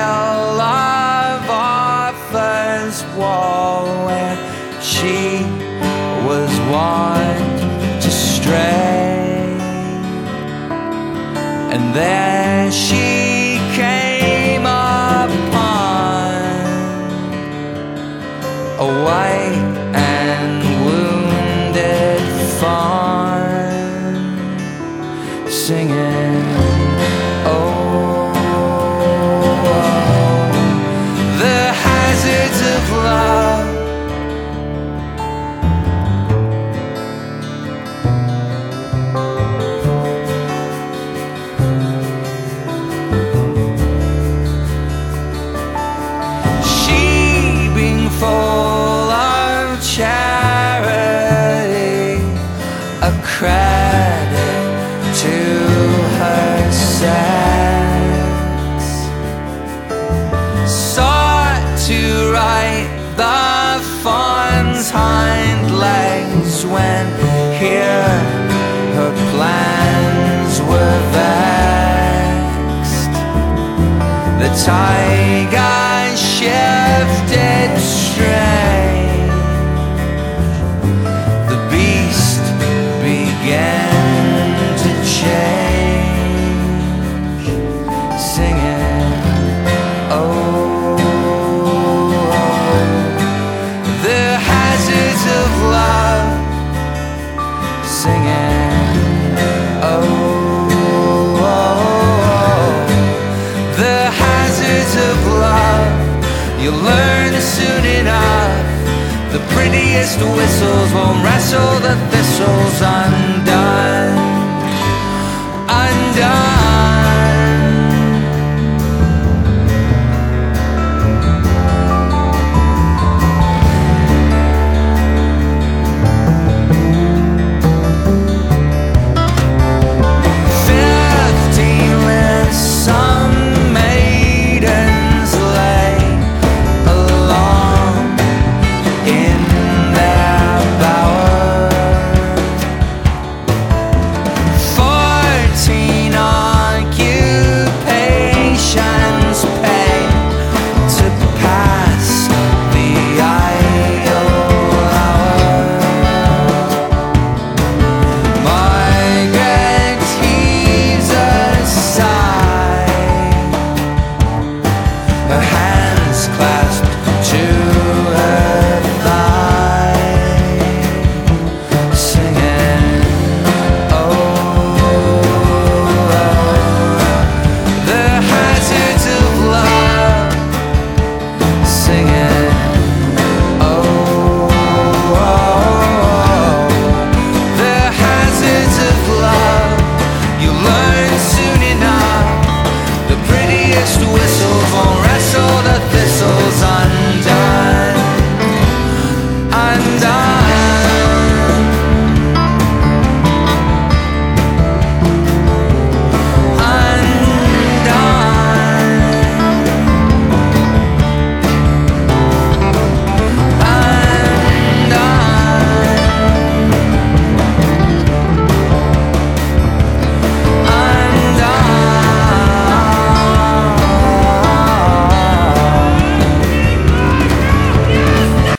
rail of our first wall, where she was wont to stray, and there she came upon a white and wounded fawn, singing, oh, the hazards of love. She being full of charity, a credit to her sex, sought to right the fawn's hind legs when here her plans were vexed. The tiger shifted strange, the beast began to change, singing, oh, the hazards of love, singing, oh, the hazards of love. You'll learn soon enough, the prettiest whistles won't wrestle the thistles undone, undone. Her